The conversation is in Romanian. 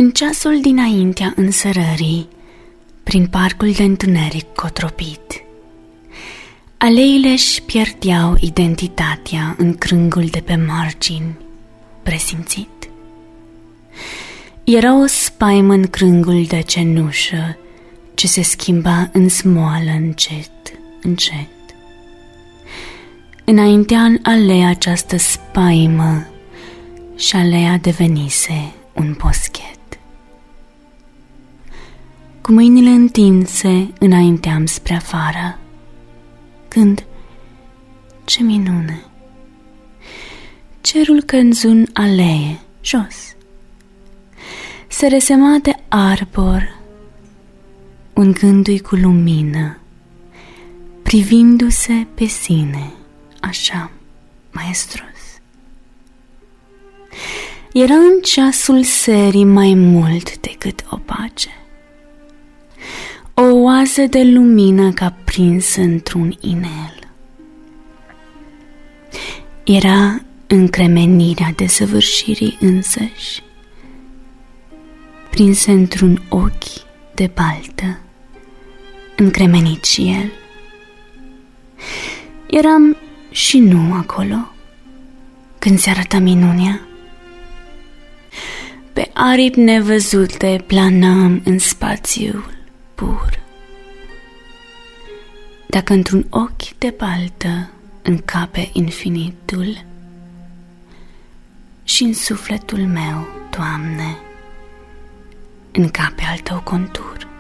În ceasul dinaintea însărării, prin parcul de întuneric cotropit, aleile își pierdeau identitatea în crângul de pe margini, presimțit. Era o spaimă în crângul de cenușă ce se schimba în smoală încet, încet. Înaintea în alea această spaimă și alea devenise un boschet. Cu mâinile întinse înainteam spre afară, când, ce minune, cerul căzu în alee, jos. Se resema de arbor un gândui cu lumină, privindu-se pe sine, așa, maestros. Era în ceasul serii mai mult decât o pace, o oază de lumină ca prinsă într-un inel. Era încremenirea desăvârșirii însăși, prinsă într-un ochi de baltă, încremenit și el. Eram și nu acolo, când se arăta minunea. Pe aripi nevăzute planam în spațiul pur. Dacă într-un ochi de baltă încape infinitul, și în sufletul meu, Doamne, încape al Tău contur.